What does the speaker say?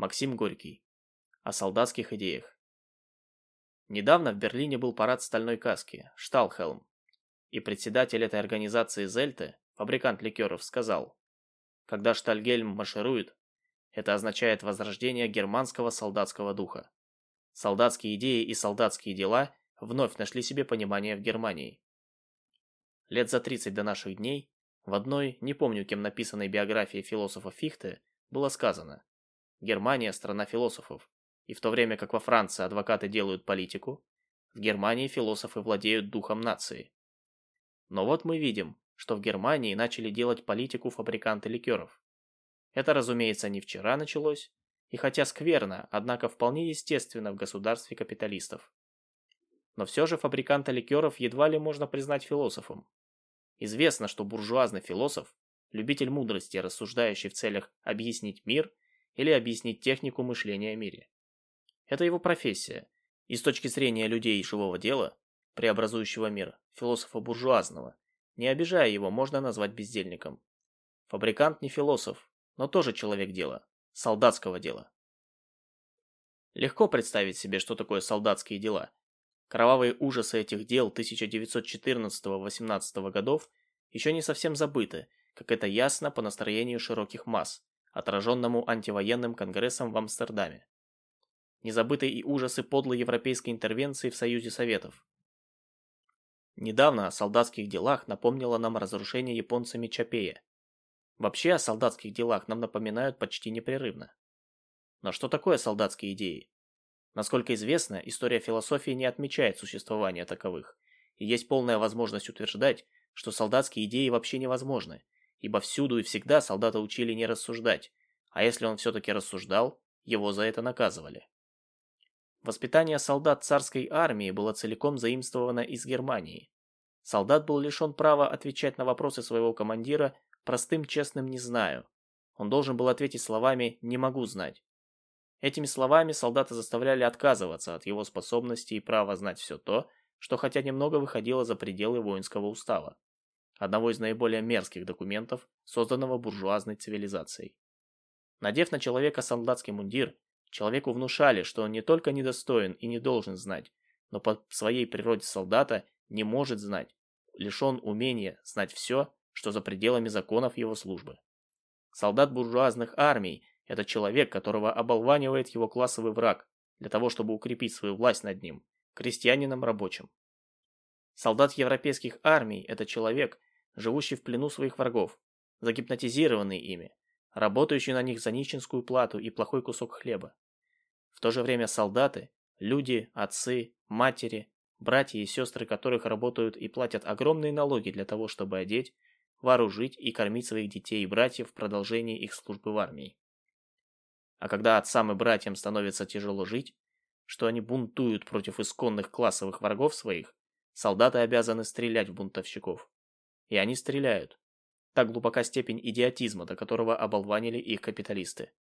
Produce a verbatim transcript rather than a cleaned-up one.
Максим Горький. О солдатских идеях. Недавно в Берлине был парад стальной каски, Шталхелм, и председатель этой организации Зельте, фабрикант ликеров, сказал: когда Штальгельм марширует, это означает возрождение германского солдатского духа. Солдатские идеи и солдатские дела вновь нашли себе понимание в Германии. Лет за тридцать до наших дней в одной, не помню кем написанной биографии философа Фихте, было сказано: Германия – страна философов, и в то время как во Франции адвокаты делают политику, в Германии философы владеют духом нации. Но вот мы видим, что в Германии начали делать политику фабриканты ликеров. Это, разумеется, не вчера началось, и хотя скверно, однако вполне естественно в государстве капиталистов. Но все же фабриканта ликеров едва ли можно признать философом. Известно, что буржуазный философ – любитель мудрости, рассуждающий в целях объяснить мир или объяснить технику мышления о мире. Это его профессия, и с точки зрения людей живого дела, преобразующего мир, философа буржуазного, не обижая его, можно назвать бездельником. Фабрикант не философ, но тоже человек дела, солдатского дела. Легко представить себе, что такое солдатские дела. Кровавые ужасы этих дел тысяча девятьсот четырнадцатого-восемнадцатого годов еще не совсем забыты, как это ясно по настроению широких масс, отраженному антивоенным конгрессом в Амстердаме. Не забыты и ужасы подлой европейской интервенции в Союзе Советов. Недавно о солдатских делах напомнило нам разрушение японцами Чапея. Вообще о солдатских делах нам напоминают почти непрерывно. Но что такое солдатские идеи? Насколько известно, история философии не отмечает существования таковых, и есть полная возможность утверждать, что солдатские идеи вообще невозможны, ибо всюду и всегда солдата учили не рассуждать, а если он все-таки рассуждал, его за это наказывали. Воспитание солдат царской армии было целиком заимствовано из Германии. Солдат был лишен права отвечать на вопросы своего командира простым честным «не знаю». Он должен был ответить словами «не могу знать». Этими словами солдата заставляли отказываться от его способности и права знать все то, что хотя немного выходило за пределы воинского устава, одного из наиболее мерзких документов, созданного буржуазной цивилизацией. Надев на человека солдатский мундир, человеку внушали, что он не только недостоин и не должен знать, но по своей природе солдата не может знать, лишен умения знать все, что за пределами законов его службы. Солдат буржуазных армий – это человек, которого оболванивает его классовый враг, для того, чтобы укрепить свою власть над ним, крестьянином рабочим. Солдат европейских армий – это человек, живущий в плену своих врагов, загипнотизированный ими, работающий на них за нищенскую плату и плохой кусок хлеба. В то же время солдаты – люди, отцы, матери, братья и сестры которых работают и платят огромные налоги для того, чтобы одеть, вооружить и кормить своих детей и братьев в продолжении их службы в армии. А когда отцам и братьям становится тяжело жить, что они бунтуют против исконных классовых врагов своих, солдаты обязаны стрелять в бунтовщиков. И они стреляют. Так глубока степень идиотизма, до которого оболванили их капиталисты.